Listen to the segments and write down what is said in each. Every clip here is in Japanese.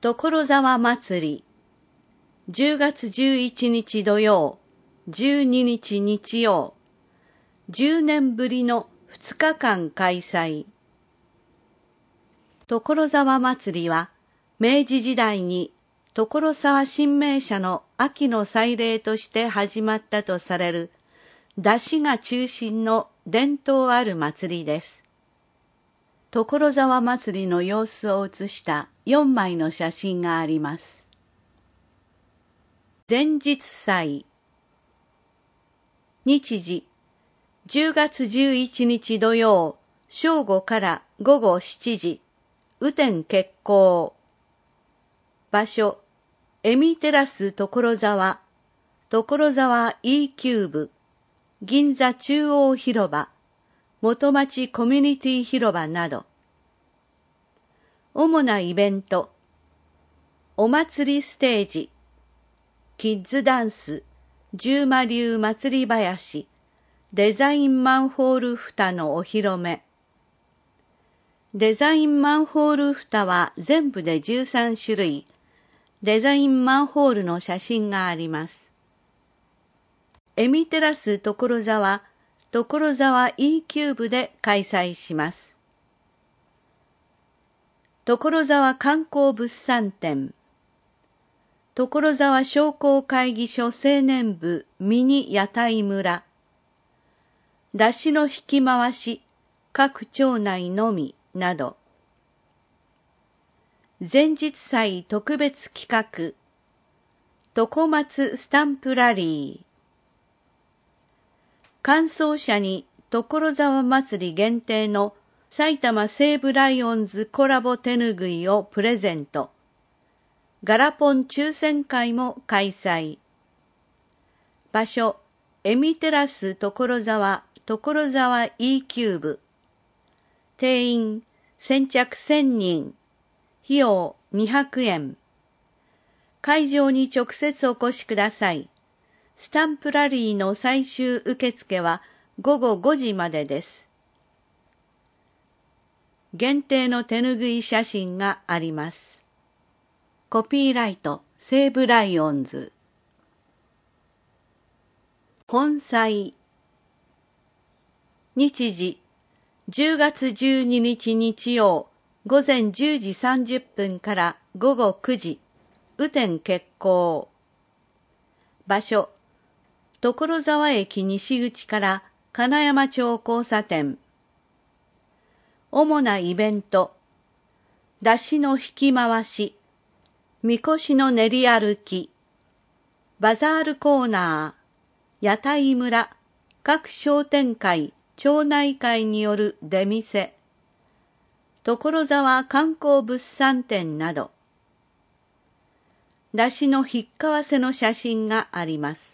所沢祭り、10月11日土曜、12日日曜、10年ぶりの2日間開催。所沢祭りは、明治時代に所沢神明社の秋の祭礼として始まったとされる、山車が中心の伝統ある祭りです。所沢祭りの様子を写した4枚の写真があります。前日祭。日時、10月11日土曜、正午から午後7時、雨天決行。場所、エミテラス所沢、所沢 E キューブ、銀座中央広場、元町コミュニティ広場など。主なイベント、お祭りステージ、キッズダンス、十馬流祭り囃子、デザインマンホール蓋のお披露目。デザインマンホール蓋は全部で13種類、デザインマンホールの写真があります。エミテラス所沢、所沢 E キューブで開催します。所沢観光物産展、所沢商工会議所青年部ミニ屋台村、山車の引き回し、各町内のみなど。前日祭特別企画、常松スタンプラリー。完走者に所沢祭り限定の埼玉西武ライオンズコラボ手ぬぐいをプレゼント。ガラポン抽選会も開催。場所、エミテラス所沢、所沢 E キューブ。定員、先着1000人。費用200円。会場に直接お越しください。スタンプラリーの最終受付は午後5時までです。限定の手ぬぐい写真があります。コピーライト、西武ライオンズ。本祭。日時、10月12日日曜、午前10時30分から午後9時、雨天決行。場所、所沢駅西口から金山町交差点。主なイベント、山車の引き回し、みこしの練り歩き、バザールコーナー、屋台村、各商店会、町内会による出店、所沢観光物産展など。山車の引っかわせの写真があります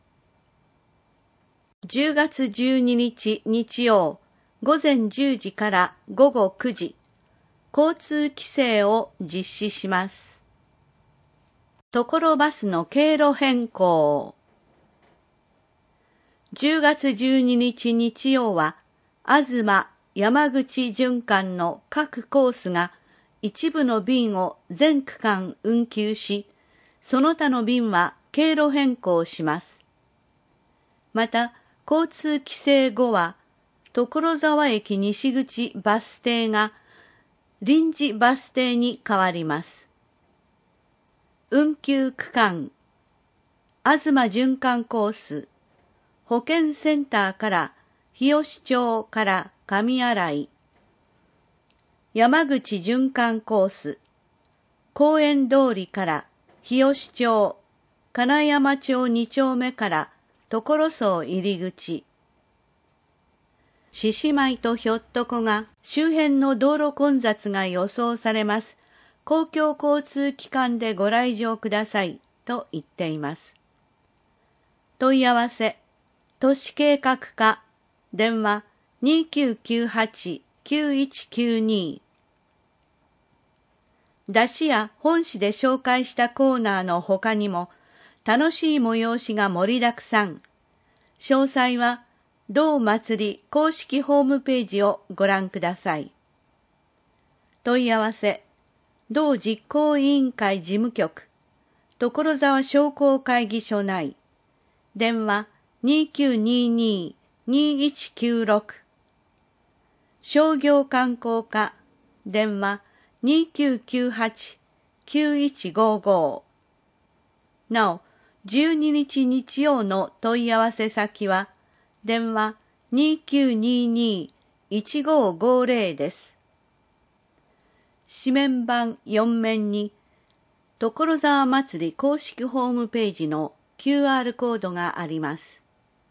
。10月12日日曜、午前10時から午後9時、交通規制を実施します。所バスの経路変更。10月12日日曜は、東山口循環の各コースが一部の便を全区間運休し、その他の便は経路変更します。また、交通規制後は、所沢駅西口バス停が臨時バス停に変わります。運休区間、東循環コース、保健センターから日吉町から上新井、山口循環コース、公園通りから日吉町、金山町2丁目から所荘入り口、獅子舞とひょっとこが周辺の道路混雑が予想されます。公共交通機関でご来場くださいと言っています。問い合わせ、都市計画課、電話2998-9192。山車や本誌で紹介したコーナーの他にも楽しい催しが盛りだくさん。詳細は同祭り公式ホームページをご覧ください。問い合わせ同実行委員会事務局、所沢商工会議所内、電話2922-2196、商業観光課、電話2998-9155。なお、12日日曜の問い合わせ先は、電話2922-1550です。紙面版4面に、所沢祭り公式ホームページの QR コードがあります。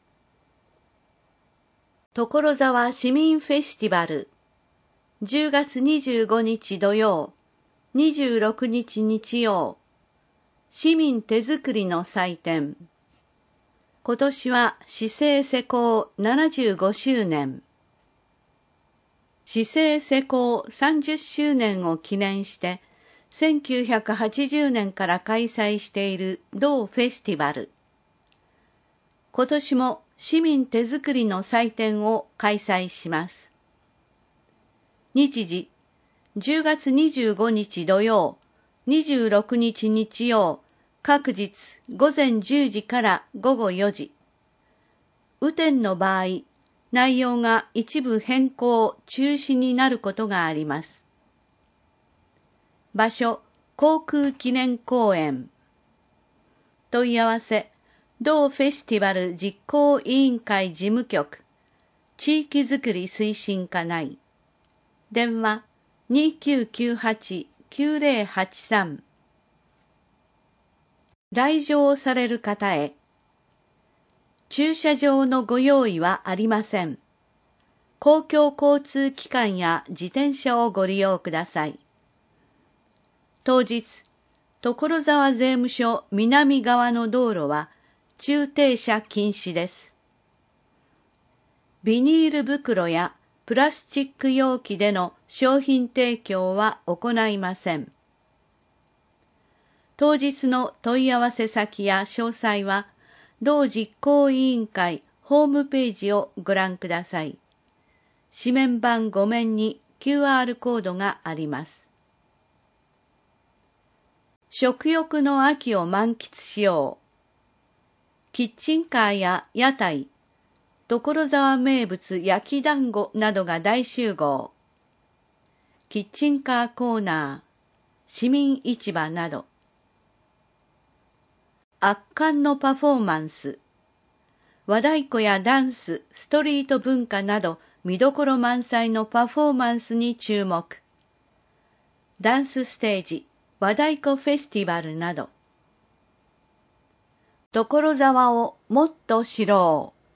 所沢市民フェスティバル、10月25日土曜、26日日曜、市民手作りの祭典。今年は市政施行75周年。市政施行30周年を記念して、1980年から開催している同フェスティバル。今年も市民手作りの祭典を開催します。日時、10月25日土曜、26日日曜、各日午前10時から午後4時。雨天の場合、内容が一部変更・中止になることがあります。場所、航空記念公園。問い合わせ、同フェスティバル実行委員会事務局、地域づくり推進課内。電話2998-9083。来場される方へ、駐車場のご用意はありません。公共交通機関や自転車をご利用ください。当日、所沢税務署南側の道路は駐停車禁止です。ビニール袋やプラスチック容器での商品提供は行いません。当日の問い合わせ先や詳細は、同実行委員会ホームページをご覧ください。紙面版5面に QR コードがあります。食欲の秋を満喫しよう。キッチンカーや屋台、所沢名物焼き団子などが大集合。キッチンカーコーナー、市民市場など。圧巻のパフォーマンス。和太鼓やダンス、ストリート文化など見どころ満載のパフォーマンスに注目。ダンスステージ、和太鼓フェスティバルなど。所沢をもっと知ろう。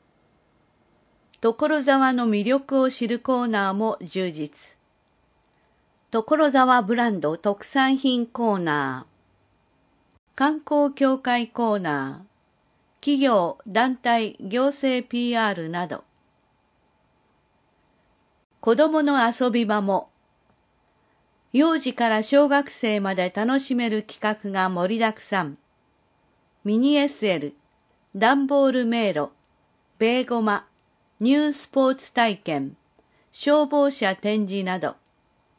所沢の魅力を知るコーナーも充実。所沢ブランド特産品コーナー。観光協会コーナー、企業、団体、行政 PR など。子どもの遊び場も、幼児から小学生まで楽しめる企画が盛りだくさん。ミニ SL、段ボール迷路、ベーゴマ、ニュースポーツ体験、消防車展示など。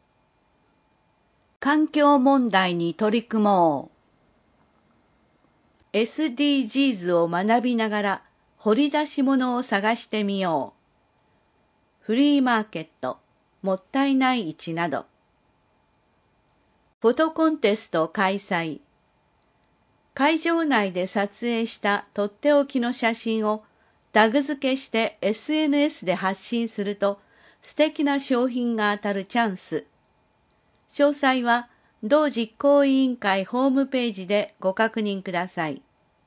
環境問題に取り組もう。SDGs を学びながら掘り出し物を探してみよう。フリーマーケット、もったいない市など。フォトコンテスト開催。会場内で撮影したとっておきの写真をタグ付けして SNS で発信すると素敵な商品が当たるチャンス。詳細は同実行委員会ホームページでご確認ください。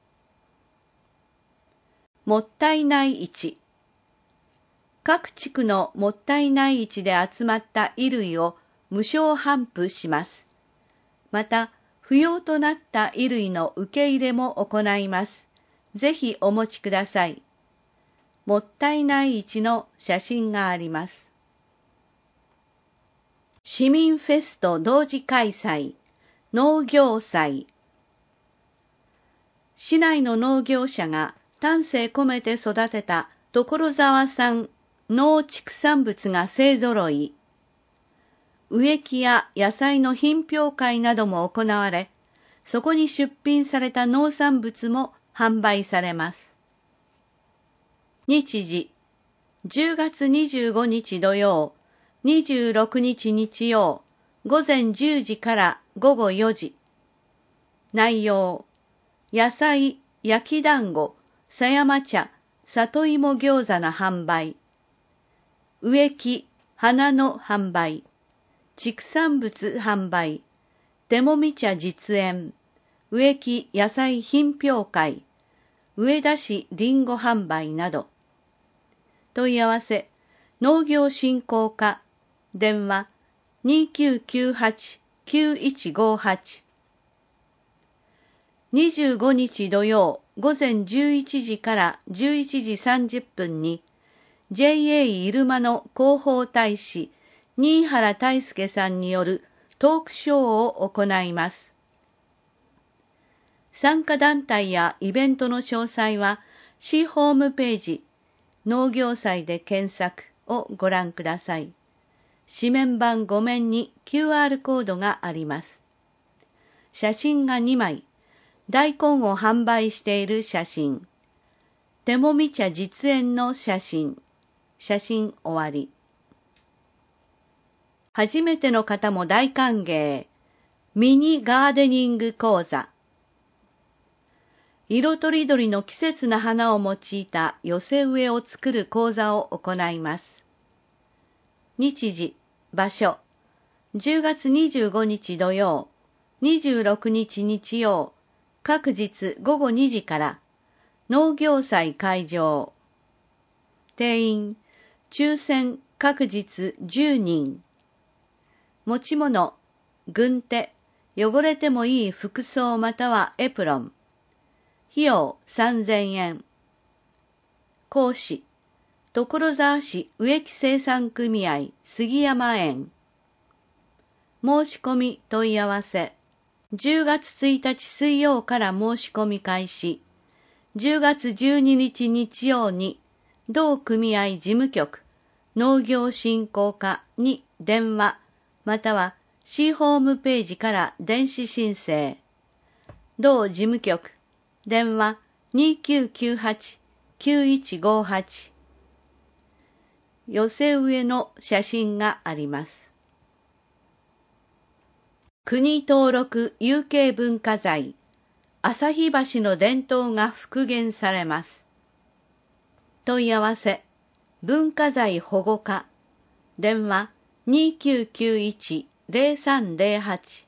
もったいない市。各地区のもったいない市で集まった衣類を無償頒布します。また、不要となった衣類の受け入れも行います。ぜひお持ちください。もったいない市の写真があります。市民フェスと同時開催、農業祭。市内の農業者が丹精込めて育てた所沢産農畜産物が勢ぞろい。 植木や野菜の品評会なども行われ、そこに出品された農産物も販売されます。日時、10月25日土曜、26日日曜、午前10時から午後4時。内容、野菜、焼き団子、狭山茶、里芋餃子の販売。植木、花の販売。畜産物販売。手もみ茶実演。植木野菜品評会。上田市りんご販売など。問い合わせ、農業振興課、電話 2998-9158。25日土曜午前11時から11時30分に JA 入間の広報大使新原大輔さんによるトークショーを行います。参加団体やイベントの詳細は市ホームページ農業祭で検索をご覧ください。紙面板5面に QR コードがあります。写真が2枚。大根を販売している写真。手もみ茶実演の写真。写真終わり。初めての方も大歓迎。ミニガーデニング講座。色とりどりの季節な花を用いた寄せ植えを作る講座を行います。日時、場所。10月25日土曜、26日日曜、各日午後2時から農業祭会場。定員、抽選各日10人。持ち物、軍手、汚れてもいい服装またはエプロン。費用3000円。講師、所沢市植木生産組合杉山園。申し込み問い合わせ。10月1日水曜から申し込み開始。10月12日日曜に、同組合事務局、農業振興課に電話、または市ホームページから電子申請。同事務局、電話2998-9158。寄せ植えの写真があります。国登録有形文化財、旭橋の伝統が復元されます。問い合わせ、文化財保護課、電話2991-0308。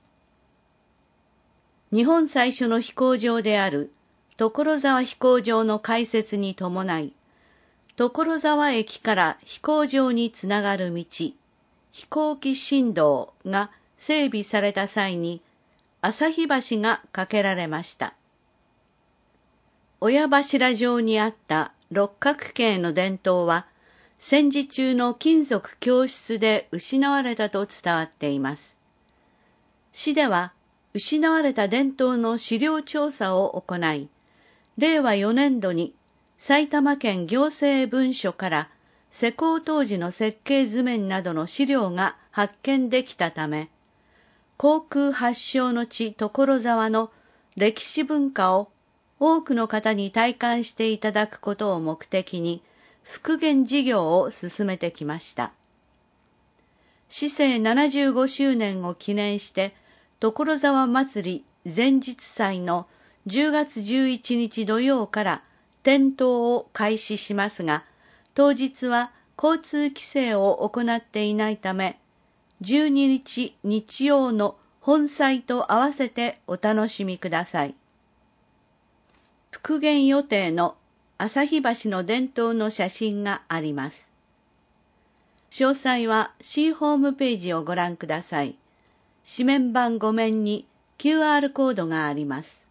日本最初の飛行場である所沢飛行場の開設に伴い、所沢駅から飛行場につながる道、飛行機振動が整備された際に、旭橋が架けられました。親柱状にあった六角形の伝統は、戦時中の金属供出で失われたと伝わっています。市では、失われた伝統の資料調査を行い、令和4年度に埼玉県行政文書から施工当時の設計図面などの資料が発見できたため、航空発祥の地所沢の歴史文化を多くの方に体感していただくことを目的に復元事業を進めてきました。市政75周年を記念して所沢祭り前日祭の10月11日土曜から点灯を開始しますが、当日は交通規制を行っていないため、12日日曜の本祭と合わせてお楽しみください。復元予定の旭橋の伝統の写真があります。詳細は市ホームページをご覧ください。紙面板5面に QR コードがあります。